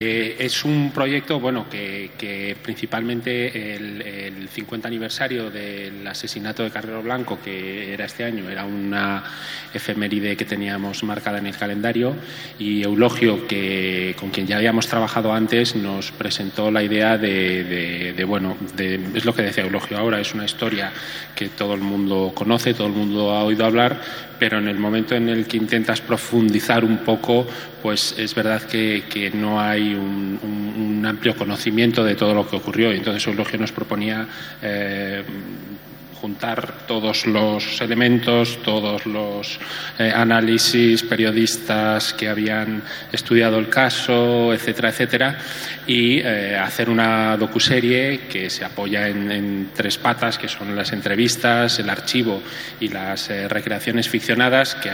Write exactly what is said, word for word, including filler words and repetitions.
Eh, es un proyecto bueno que, que principalmente el, el cincuenta aniversario del asesinato de Carrero Blanco, que era este año, era una efeméride que teníamos marcada en el calendario, y Eulogio, que con quien ya habíamos trabajado antes, nos presentó la idea de, de, de bueno, de, es lo que decía Eulogio ahora, es una historia que todo el mundo conoce, todo el mundo ha oído hablar, pero en el momento en el que intentas profundizar un poco, pues es verdad que, que no hay un, un, un amplio conocimiento de todo lo que ocurrió, y entonces Eulogio nos proponía eh, juntar todos los elementos, todos los eh, análisis, periodistas que habían estudiado el caso, etcétera, etcétera, y eh, hacer una docuserie que se apoya en, en tres patas, que son las entrevistas, el archivo y las eh, recreaciones ficcionadas, que